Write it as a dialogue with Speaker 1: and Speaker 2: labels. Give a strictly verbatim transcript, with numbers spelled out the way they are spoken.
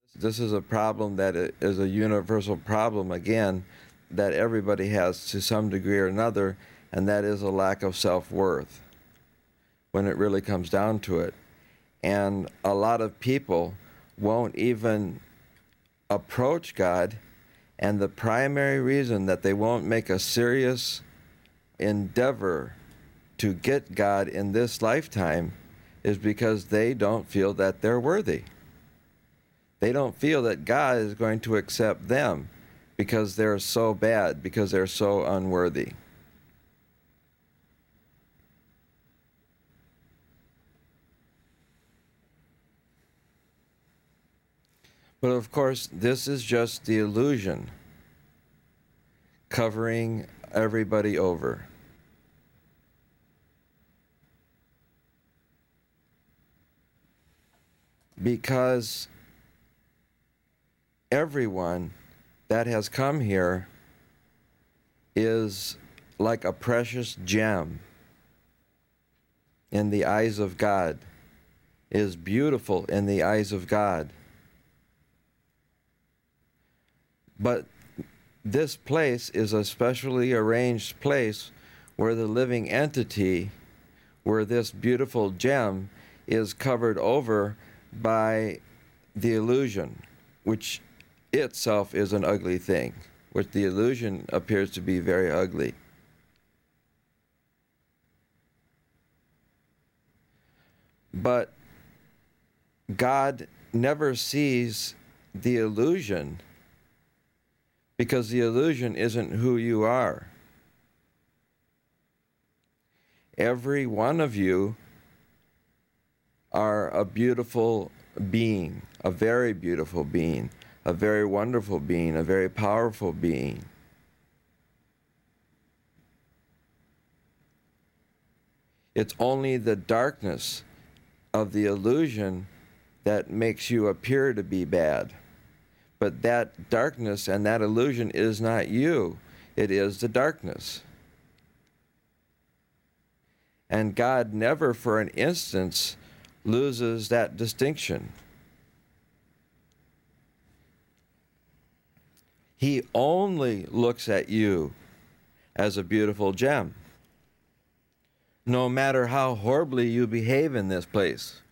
Speaker 1: This is a problem that is a universal problem, again, that everybody has to some degree or another, and that is a lack of self-worth when it really comes down to it. And a lot of people won't even approach God, and the primary reason that they won't make a serious endeavor to get God in this lifetime is because they don't feel that they're worthy. They don't feel that God is going to accept them because they're so bad, because they're so unworthy. But of course, this is just the illusion covering everybody over. Because everyone that has come here is like a precious gem in the eyes of God, is beautiful in the eyes of God. But this place is a specially arranged place where the living entity, where this beautiful gem is covered over by the illusion, which itself is an ugly thing, which the illusion appears to be very ugly. But God never sees the illusion because the illusion isn't who you are. Every one of you are a beautiful being, a very beautiful being, a very wonderful being, a very powerful being. It's only the darkness of the illusion that makes you appear to be bad. But that darkness and that illusion is not you. It is the darkness. And God never for an instant loses that distinction. He only looks at you as a beautiful gem, no matter how horribly you behave in this place.